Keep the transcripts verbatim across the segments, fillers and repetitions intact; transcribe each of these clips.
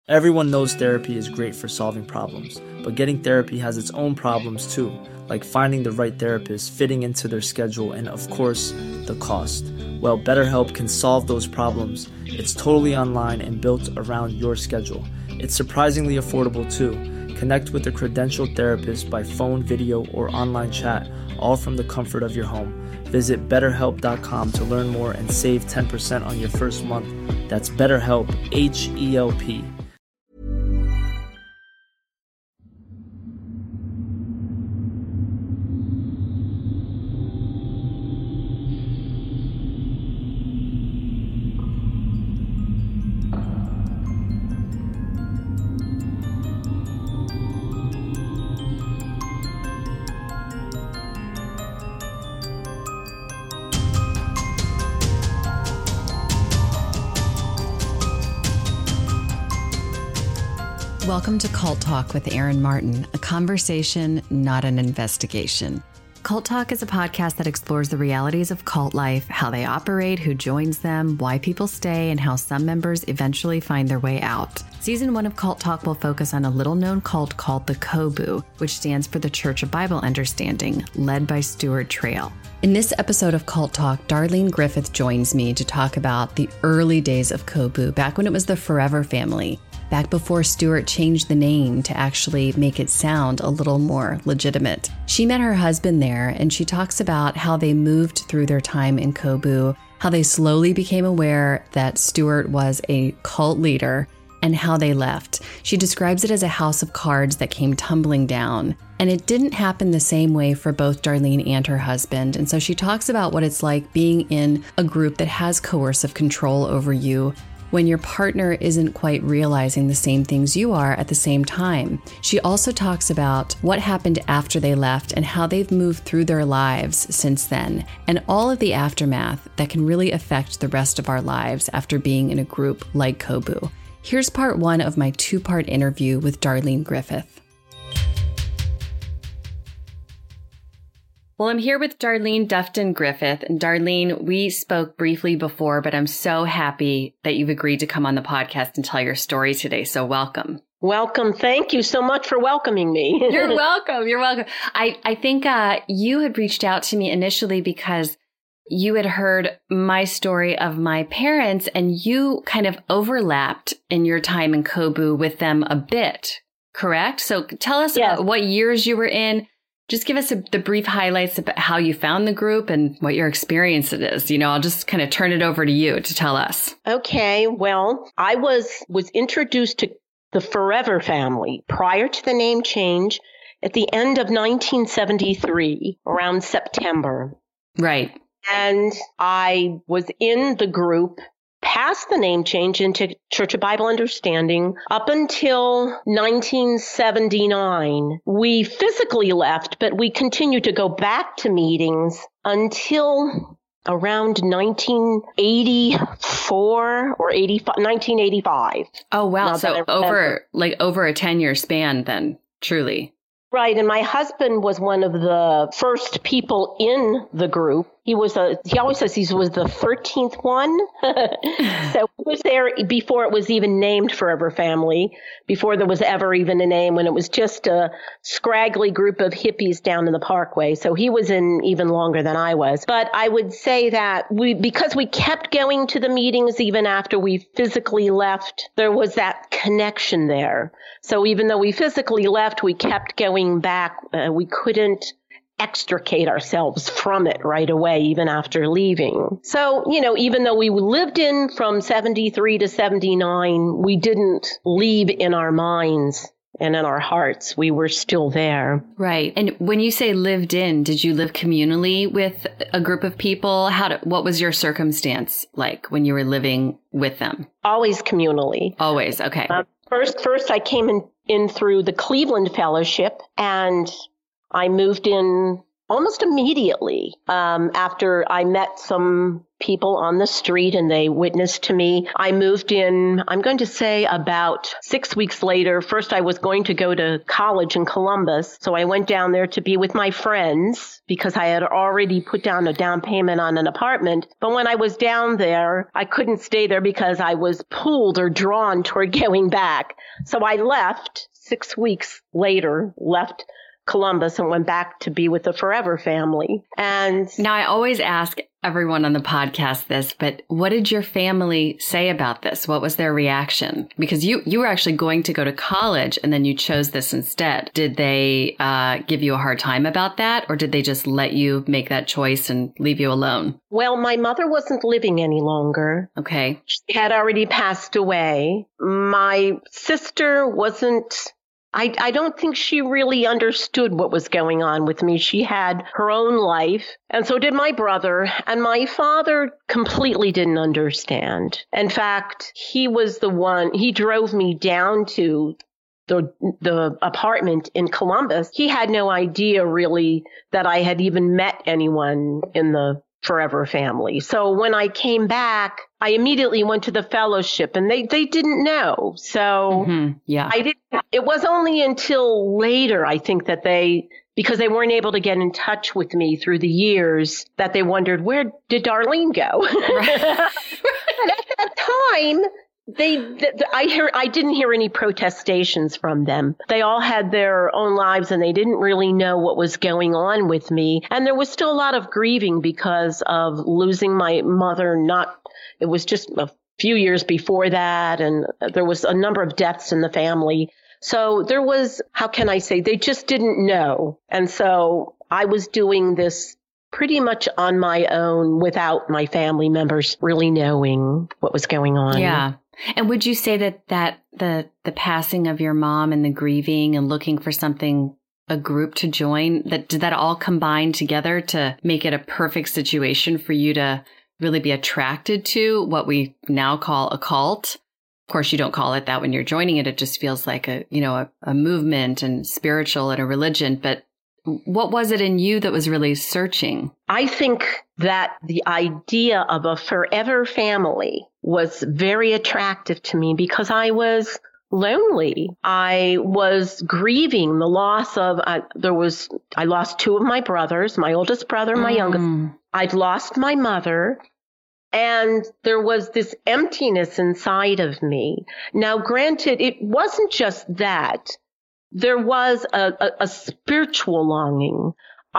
Everyone knows therapy is great for solving problems, but getting therapy has its own problems too, like finding the right therapist, fitting into their schedule, and of course, the cost. Well, BetterHelp can solve those problems. It's totally online and built around your schedule. It's surprisingly affordable too. Connect with a credentialed therapist by phone, video, or online chat, all from the comfort of your home. Visit better help dot com to learn more and save ten percent on your first month. That's BetterHelp, H E L P. Welcome to Cult Talk with Erin Martin, a conversation, not an investigation. Cult Talk is a podcast that explores the realities of cult life, how they operate, who joins them, why people stay, and how some members eventually find their way out. Season one of Cult Talk will focus on a little-known cult called the COBU, which stands for the Church of Bible Understanding, led by Stuart Trail. In this episode of Cult Talk, Darlene Griffith joins me to talk about the early days of COBU, back when it was the Forever Family, back before Stuart changed the name to actually make it sound a little more legitimate. She met her husband there, and she talks about how they moved through their time in COBU, how they slowly became aware that Stuart was a cult leader, and how they left. She describes it as a house of cards that came tumbling down. And it didn't happen the same way for both Darlene and her husband. And so she talks about what it's like being in a group that has coercive control over you when your partner isn't quite realizing the same things you are at the same time. She also talks about what happened after they left and how they've moved through their lives since then, and all of the aftermath that can really affect the rest of our lives after being in a group like COBU. Here's part one of my two-part interview with Darlene Griffith. Well, I'm here with Darlene Dufton Griffith. And Darlene, we spoke briefly before, but I'm so happy that you've agreed to come on the podcast and tell your story today. So welcome. Welcome. Thank you so much for welcoming me. You're welcome. You're welcome. I, I think uh, you had reached out to me initially because you had heard my story of my parents, and you kind of overlapped in your time in COBU with them a bit, correct? So tell us Yes. about what years you were in. Just give us a, the brief highlights about how you found the group and what your experience it is. You know, I'll just kind of turn it over to you to tell us. Okay. Well, I was was introduced to the Forever Family prior to the name change at the end of nineteen seventy-three, around September. Right. And I was in the group past the name change into Church of Bible Understanding up until nineteen seventy-nine. We physically left, but we continued to go back to meetings until around nineteen eighty-four or eighty-five, nineteen eighty-five. Oh, wow. So over like over a ten-year span then, truly. Right. And my husband was one of the first people in the group. He was a, he always says he was the thirteenth one. So he was there before it was even named Forever Family, before there was ever even a name, when it was just a scraggly group of hippies down in the Parkway. So he was in even longer than I was. But I would say that we, because we kept going to the meetings even after we physically left, there was that connection there. So even though we physically left, we kept going back. Uh, we couldn't extricate ourselves from it right away, even after leaving. So, you know, even though we lived in from seventy-three to seventy-nine, we didn't leave in our minds and in our hearts. We were still there. Right. And when you say lived in, did you live communally with a group of people? How did, what was your circumstance like when you were living with them? Always communally. Always. Okay. Uh, first, first I came in, in through the Cleveland Fellowship, and I moved in almost immediately um, after I met some people on the street and they witnessed to me. I moved in, I'm going to say about six weeks later. First, I was going to go to college in Columbus. So I went down there to be with my friends because I had already put down a down payment on an apartment. But when I was down there, I couldn't stay there because I was pulled or drawn toward going back. So I left six weeks later, left Columbus and went back to be with the Forever family. And now I always ask everyone on the podcast this, but what did your family say about this? What was their reaction? Because you, you were actually going to go to college and then you chose this instead. Did they uh, give you a hard time about that, or did they just let you make that choice and leave you alone? Well, my mother wasn't living any longer. Okay. She had already passed away. My sister wasn't I, I don't think she really understood what was going on with me. She had her own life, and so did my brother. And my father completely didn't understand. In fact, he was the one, he drove me down to the the apartment in Columbus. He had no idea really that I had even met anyone in the Forever family. So when I came back, I immediately went to the fellowship, and they, they didn't know. So mm-hmm. yeah, I didn't. It was only until later, I think, that they, because they weren't able to get in touch with me through the years, that they wondered, where did Darlene go? Right. And at that time, They, th- I hear, I didn't hear any protestations from them. They all had their own lives and they didn't really know what was going on with me. And there was still a lot of grieving because of losing my mother. Not, it was just a few years before that. And there was a number of deaths in the family. So there was, how can I say, they just didn't know. And so I was doing this pretty much on my own without my family members really knowing what was going on. Yeah. And would you say that, that the the passing of your mom and the grieving and looking for something, a group to join, that did that all combine together to make it a perfect situation for you to really be attracted to what we now call a cult? Of course, you don't call it that when you're joining it. It just feels like a, you know, a, a movement and spiritual and a religion. But what was it in you that was really searching? I think that the idea of a forever family was very attractive to me because I was lonely. I was grieving the loss of, uh, there was, I lost two of my brothers, my oldest brother, my mm. youngest. I'd lost my mother. And there was this emptiness inside of me. Now, granted, it wasn't just that. There was a, a, a spiritual longing.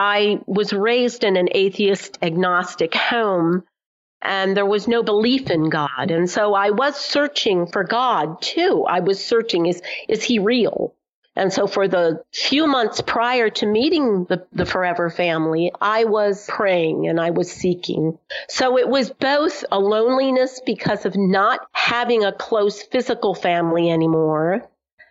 I was raised in an atheist agnostic home, and there was no belief in God. And so I was searching for God, too. I was searching, is is he real? And so for the few months prior to meeting the, the Forever family, I was praying and I was seeking. So it was both a loneliness because of not having a close physical family anymore,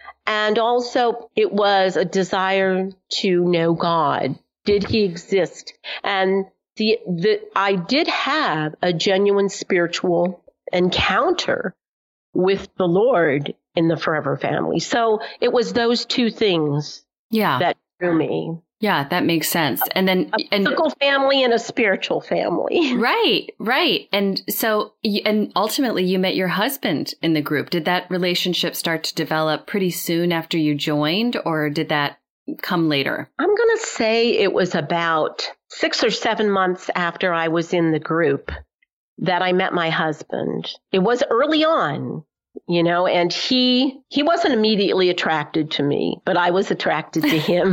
and also it was a desire to know God. Did he exist? And the, the I did have a genuine spiritual encounter with the Lord in the Forever family. So it was those two things yeah. that drew me. Yeah, that makes sense. And then a physical and, family and a spiritual family. Right, right. And so, and ultimately you met your husband in the group. Did that relationship start to develop pretty soon after you joined, or did that come later? I'm going to say it was about six or seven months after I was in the group that I met my husband. It was early on. You know, and he he wasn't immediately attracted to me, but I was attracted to him.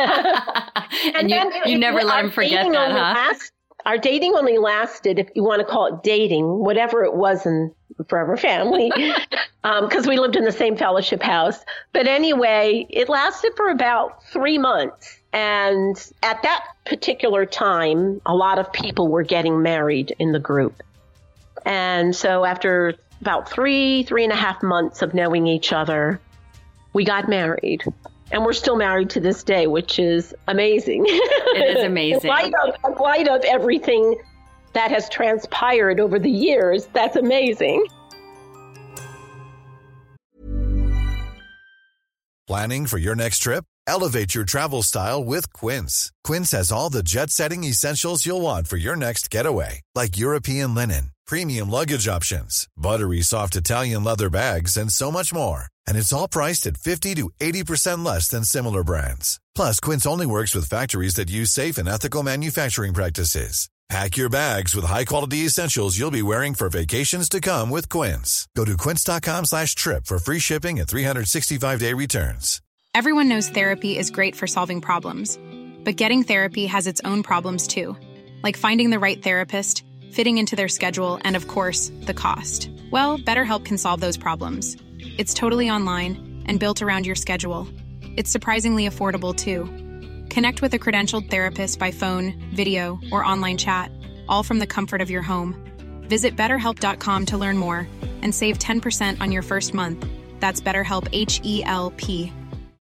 and and you, then, you never it, let him forget that, huh? Last, our dating only lasted, if you want to call it dating, whatever it was in the Forever family, because um, we lived in the same fellowship house. But anyway, it lasted for about three months. And at that particular time, a lot of people were getting married in the group. And so after about three, three and a half months of knowing each other, we got married. And we're still married to this day, which is amazing. It is amazing. in, light of, in light of everything that has transpired over the years, that's amazing. Planning for your next trip? Elevate your travel style with Quince. Quince has all the jet-setting essentials you'll want for your next getaway, like European linen, premium luggage options, buttery soft Italian leather bags, and so much more. And it's all priced at fifty to eighty percent less than similar brands. Plus, Quince only works with factories that use safe and ethical manufacturing practices. Pack your bags with high-quality essentials you'll be wearing for vacations to come with Quince. Go to quince.com slash trip for free shipping and three sixty-five day returns. Everyone knows therapy is great for solving problems, but getting therapy has its own problems too, like finding the right therapist, fitting into their schedule, and of course, the cost. Well, BetterHelp can solve those problems. It's totally online and built around your schedule. It's surprisingly affordable too. Connect with a credentialed therapist by phone, video, or online chat, all from the comfort of your home. Visit better help dot com to learn more and save ten percent on your first month. That's BetterHelp, H E L P.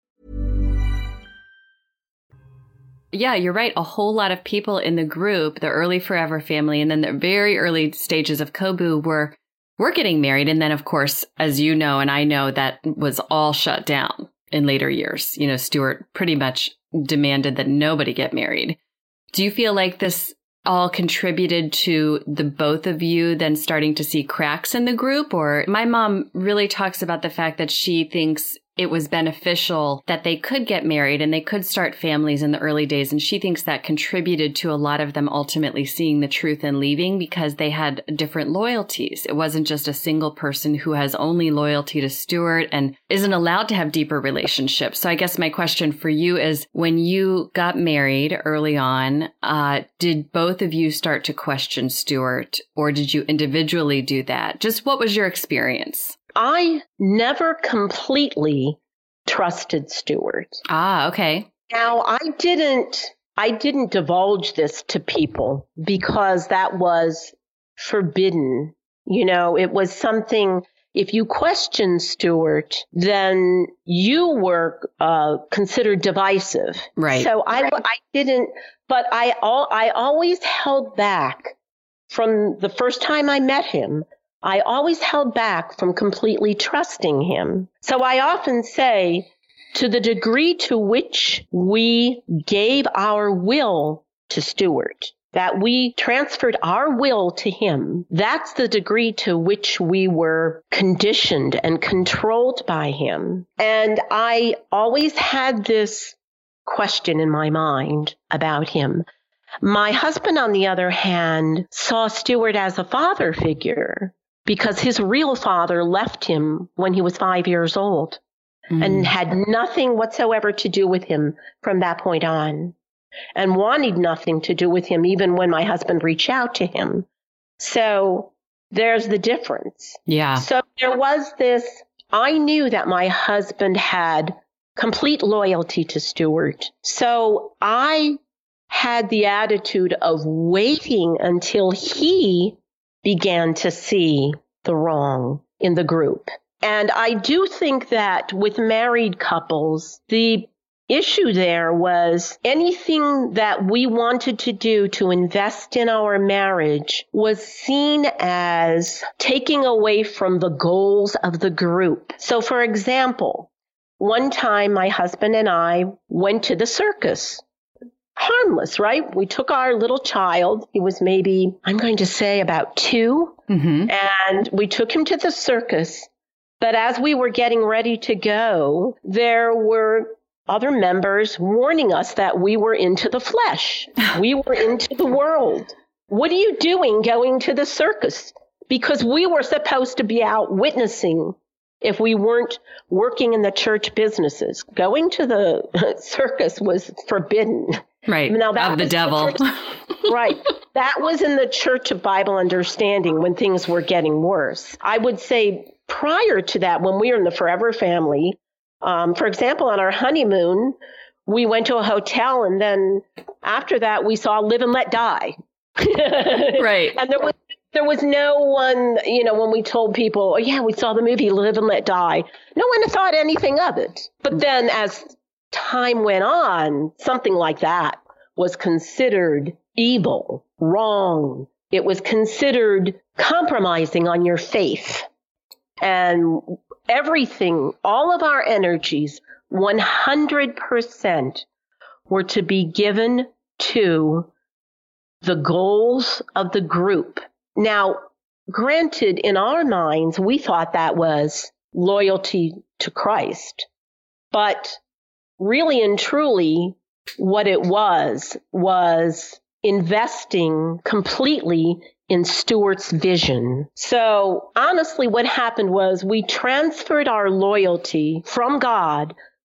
Yeah, you're right. A whole lot of people in the group, the early Forever family, and then the very early stages of Kobu were were getting married. And then, of course, as you know, and I know, that was all shut down in later years. You know, Stuart pretty much demanded that nobody get married. Do you feel like this all contributed to the both of you then starting to see cracks in the group? Or my mom really talks about the fact that she thinks it was beneficial that they could get married and they could start families in the early days. And she thinks that contributed to a lot of them ultimately seeing the truth and leaving because they had different loyalties. It wasn't just a single person who has only loyalty to Stuart and isn't allowed to have deeper relationships. So I guess my question for you is, when you got married early on, uh, did both of you start to question Stuart, or did you individually do that? Just what was your experience? I never completely trusted Stuart. Ah, okay. Now, I didn't I didn't divulge this to people because that was forbidden. You know, it was something, if you questioned Stuart, then you were uh, considered divisive. Right. So I, I didn't, but I, all, I always held back from the first time I met him. I always held back from completely trusting him. So I often say, to the degree to which we gave our will to Stuart, that we transferred our will to him, that's the degree to which we were conditioned and controlled by him. And I always had this question in my mind about him. My husband, on the other hand, saw Stuart as a father figure, because his real father left him when he was five years old mm. and had nothing whatsoever to do with him from that point on, and wanted nothing to do with him even when my husband reached out to him. So there's the difference. Yeah. So there was this, I knew that my husband had complete loyalty to Stuart. So I had the attitude of waiting until he began to see the wrong in the group. And I do think that with married couples, the issue there was anything that we wanted to do to invest in our marriage was seen as taking away from the goals of the group. So, for example, one time my husband and I went to the circus. Harmless, right? We took our little child. He was maybe, I'm going to say about two. Mm-hmm. And we took him to the circus. But as we were getting ready to go, there were other members warning us that we were into the flesh. We were into the world. What are you doing going to the circus? Because we were supposed to be out witnessing if we weren't working in the church businesses. Going to the circus was forbidden. Right. Now, that of the devil. The church, right. That was in the Church of Bible Understanding when things were getting worse. I would say prior to that, when we were in the Forever family, um, for example, on our honeymoon, we went to a hotel, and then after that, we saw Live and Let Die. Right. And there was there was no one, you know, when we told people, oh, yeah, we saw the movie Live and Let Die, no one thought anything of it. But then as time went on, something like that was considered evil, wrong. It was considered compromising on your faith. And everything, all of our energies one hundred percent were to be given to the goals of the group. Now, granted, in our minds, we thought that was loyalty to Christ. But really and truly, what it was, was investing completely in Stuart's vision. So honestly, what happened was we transferred our loyalty from God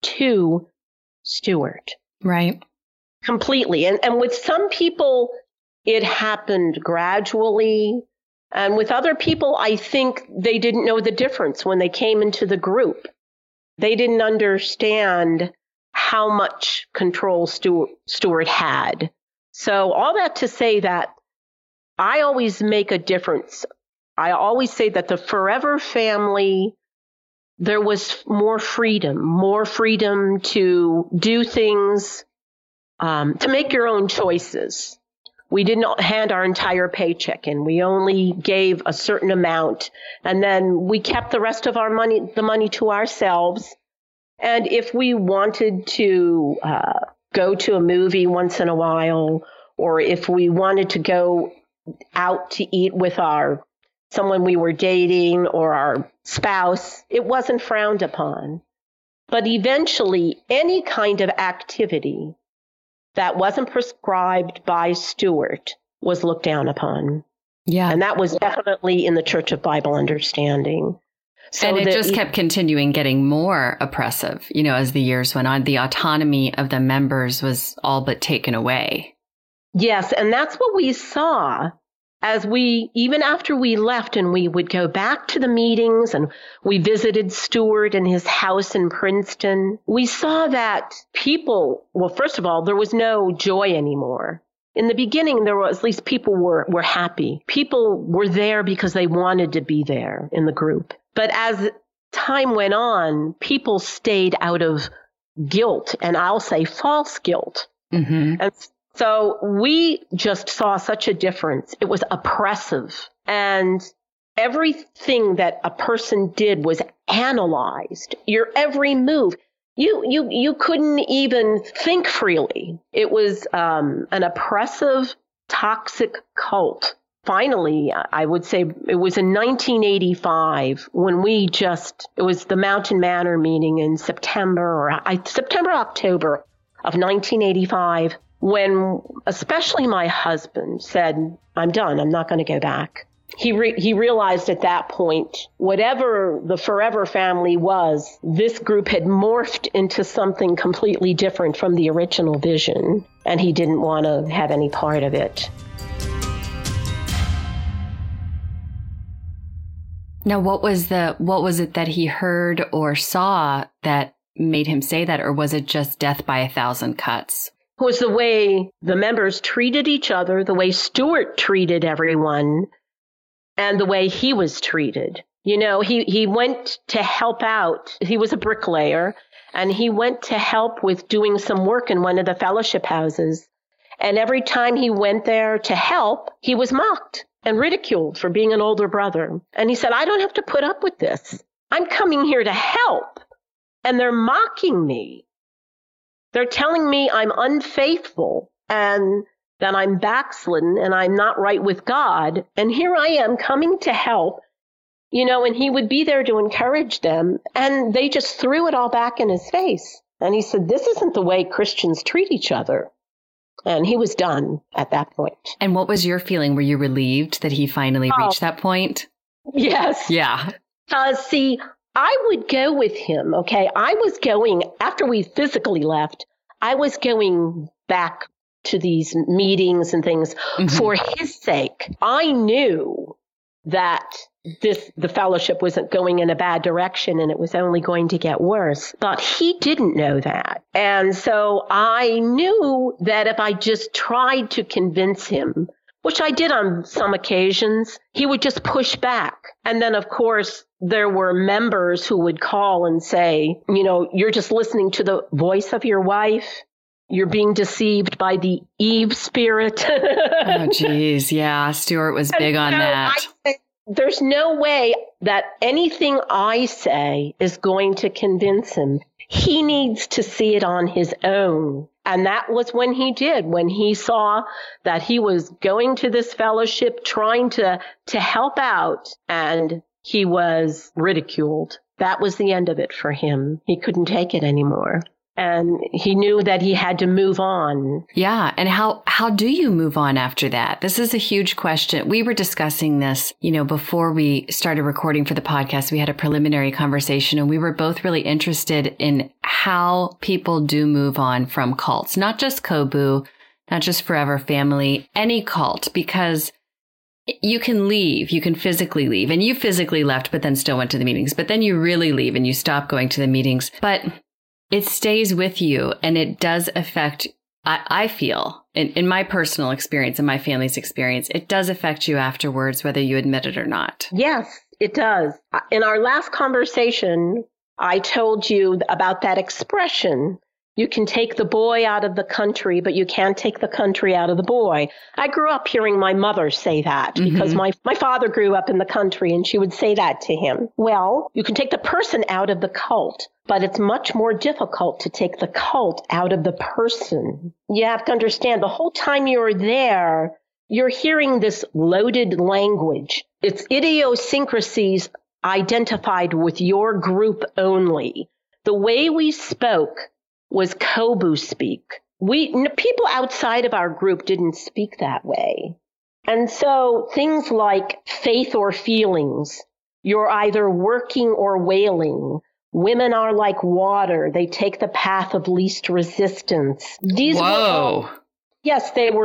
to Stuart. Right. Completely. And, and with some people, it happened gradually. And with other people, I think they didn't know the difference when they came into the group. They didn't understand how much control Stuart, Stuart had. So all that to say that I always make a difference. I always say that the Forever family, there was more freedom, more freedom to do things, um, to make your own choices. We didn't hand our entire paycheck in. We only gave a certain amount, and then we kept the rest of our money, the money to ourselves. And if we wanted to uh, go to a movie once in a while, or if we wanted to go out to eat with our someone we were dating or our spouse, it wasn't frowned upon. But eventually, any kind of activity that wasn't prescribed by Stuart was looked down upon. Yeah. And that was definitely in the Church of Bible Understanding. So and it that, just kept continuing getting more oppressive, you know, as the years went on. The autonomy of the members was all but taken away. Yes, and that's what we saw as we, even after we left and we would go back to the meetings and we visited Stuart and his house in Princeton, we saw that people, well, first of all, there was no joy anymore. In the beginning, there was, at least people were, were happy. People were there because they wanted to be there in the group. But as time went on, people stayed out of guilt, and I'll say false guilt. Mm-hmm. And so we just saw such a difference. It was oppressive. And everything that a person did was analyzed. Your every move. You you you couldn't even think freely. It was um, an oppressive, toxic cult. Finally, I would say it was in nineteen eighty-five when we just, it was the Mountain Manor meeting in September, or I, September, October of nineteen eighty-five, when especially my husband said, I'm done, I'm not going to go back. He re- he realized at that point, whatever the Forever family was, this group had morphed into something completely different from the original vision, and he didn't want to have any part of it. Now, what was the what was it that he heard or saw that made him say that, or was it just death by a thousand cuts? It was the way the members treated each other, the way Stuart treated everyone, and the way he was treated. You know, he, he went to help out. He was a bricklayer, and he went to help with doing some work in one of the fellowship houses. And every time he went there to help, he was mocked and ridiculed for being an older brother. And he said, I don't have to put up with this. I'm coming here to help, and they're mocking me. They're telling me I'm unfaithful and that I'm backslidden and I'm not right with God. And here I am coming to help, you know, and he would be there to encourage them. And they just threw it all back in his face. And he said, this isn't the way Christians treat each other. And he was done at that point. And what was your feeling? Were you relieved that he finally oh, reached that point? Yes. Yeah. Uh, see, I would go with him, okay? I was going, after we physically left, I was going back to these meetings and things mm-hmm. for his sake. I knew that this the fellowship wasn't going in a bad direction and it was only going to get worse. But he didn't know that. And so I knew that if I just tried to convince him, which I did on some occasions, he would just push back. And then, of course, there were members who would call and say, you know, you're just listening to the voice of your wife. You're being deceived by the Eve spirit. Oh, geez. Yeah. Stuart was big on so that. I, there's no way that anything I say is going to convince him. He needs to see it on his own. And that was when he did, when he saw that he was going to this fellowship, trying to, to help out, and he was ridiculed. That was the end of it for him. He couldn't take it anymore. And he knew that he had to move on. Yeah. And how, how do you move on after that? This is a huge question. We were discussing this, you know, before we started recording for the podcast. We had a preliminary conversation and we were both really interested in how people do move on from cults, not just Kobu, not just Forever Family, any cult, because you can leave, you can physically leave, and you physically left, but then still went to the meetings, but then you really leave and you stop going to the meetings. But it stays with you, and it does affect, I, I feel, in, in my personal experience and my family's experience, it does affect you afterwards, whether you admit it or not. Yes, it does. In our last conversation, I told you about that expression. You can take the boy out of the country, but you can't take the country out of the boy. I grew up hearing my mother say that because mm-hmm. my, my father grew up in the country and she would say that to him. Well, you can take the person out of the cult, but it's much more difficult to take the cult out of the person. You have to understand the whole time you're there, you're hearing this loaded language. It's idiosyncrasies identified with your group only. The way we spoke was Kobu speak. We people outside of our group didn't speak that way. And so things like faith or feelings, you're either working or wailing. Women are like water. They take the path of least resistance. These Whoa. Were all, yes, they were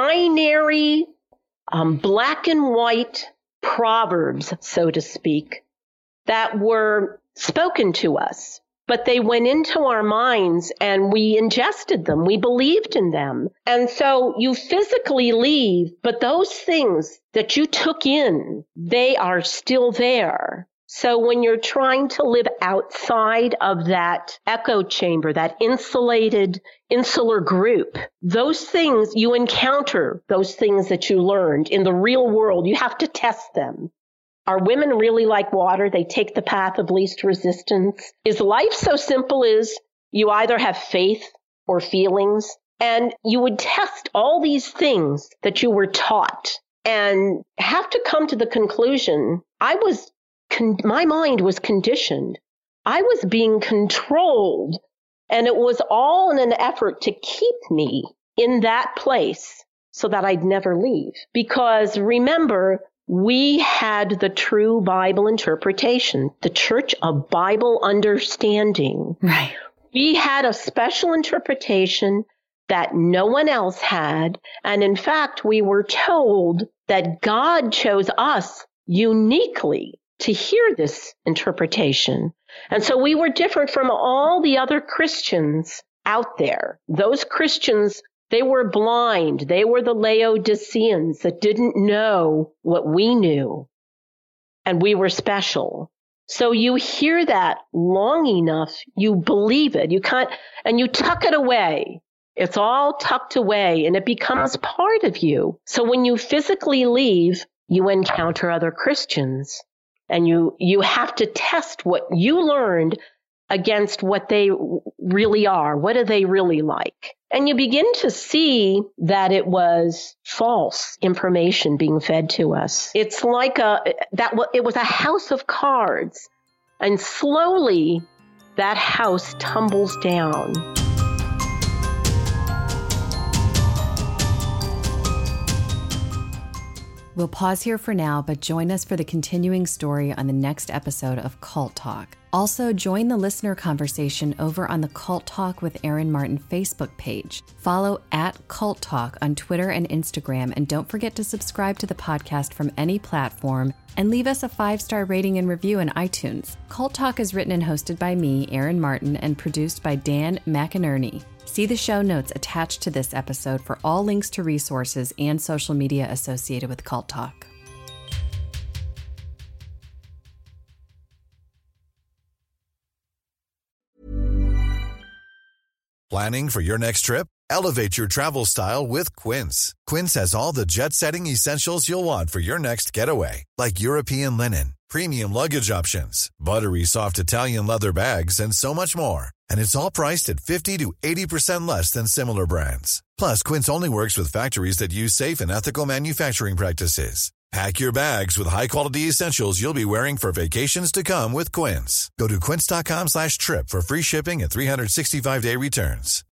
binary, um, black and white proverbs, so to speak, that were spoken to us. But they went into our minds and we ingested them. We believed in them. And so you physically leave, but those things that you took in, they are still there. So when you're trying to live outside of that echo chamber, that insulated, insular group, those things you encounter, those things that you learned in the real world, you have to test them. Are women really like water? They take the path of least resistance. Is life so simple as you either have faith or feelings? And you would test all these things that you were taught and have to come to the conclusion, I was, con- my mind was conditioned. I was being controlled, and it was all in an effort to keep me in that place so that I'd never leave. Because remember, we had the true Bible interpretation, the Church of Bible Understanding. Right. We had a special interpretation that no one else had. And in fact, we were told that God chose us uniquely to hear this interpretation. And so we were different from all the other Christians out there. Those Christians, they were blind. They were the Laodiceans that didn't know what we knew. And we were special. So you hear that long enough, you believe it. You can't, and you tuck it away. It's all tucked away and it becomes part of you. So when you physically leave, you encounter other Christians and you, you have to test what you learned against what they really are. What are they really like? And you begin to see that it was false information being fed to us. It's like a, that it was a house of cards. And slowly that house tumbles down. We'll pause here for now, but join us for the continuing story on the next episode of Cult Talk. Also, join the listener conversation over on the Cult Talk with Aaron Martin Facebook page. Follow at Cult Talk on Twitter and Instagram, and don't forget to subscribe to the podcast from any platform and leave us a five-star rating and review in iTunes. Cult Talk is written and hosted by me, Aaron Martin, and produced by Dan McInerney. See the show notes attached to this episode for all links to resources and social media associated with Cult Talk. Planning for your next trip? Elevate your travel style with Quince. Quince has all the jet-setting essentials you'll want for your next getaway, like European linen, premium luggage options, buttery soft Italian leather bags, and so much more. And it's all priced at fifty to eighty percent less than similar brands. Plus, Quince only works with factories that use safe and ethical manufacturing practices. Pack your bags with high-quality essentials you'll be wearing for vacations to come with Quince. Go to quince.com slash trip for free shipping and three sixty-five day returns.